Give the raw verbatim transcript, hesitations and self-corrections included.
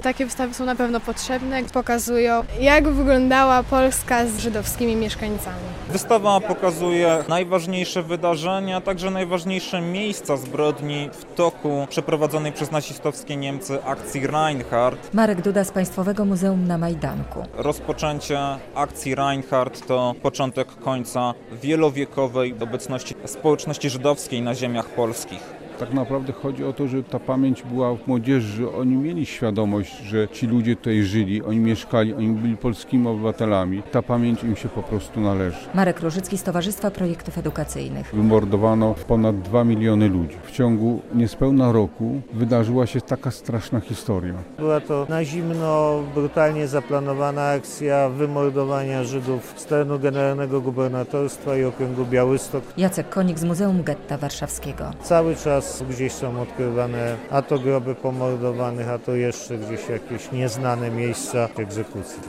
Takie wystawy są na pewno potrzebne. Pokazują, jak wyglądała Polska z żydowskimi mieszkańcami. Wystawa pokazuje najważniejsze wydarzenia, a także najważniejsze miejsca zbrodni w toku przeprowadzonej przez nazistowskie Niemcy akcji Reinhardt. Marek Duda z Państwowego Muzeum na Majdanku. Rozpoczęcie akcji Reinhardt to początek końca wielowiekowej obecności społeczności żydowskiej na ziemiach polskich. Tak naprawdę chodzi o to, że ta pamięć była w młodzieży, że oni mieli świadomość, że ci ludzie tutaj żyli, oni mieszkali, oni byli polskimi obywatelami. Ta pamięć im się po prostu należy. Marek Różycki z Towarzystwa Projektów Edukacyjnych. Wymordowano ponad dwa miliony ludzi. W ciągu niespełna roku wydarzyła się taka straszna historia. Była to na zimno, brutalnie zaplanowana akcja wymordowania Żydów z terenu Generalnego Gubernatorstwa i Okręgu Białystok. Jacek Konik z Muzeum Getta Warszawskiego. Cały czas gdzieś są odkrywane a to groby pomordowanych, a to jeszcze gdzieś jakieś nieznane miejsca egzekucji.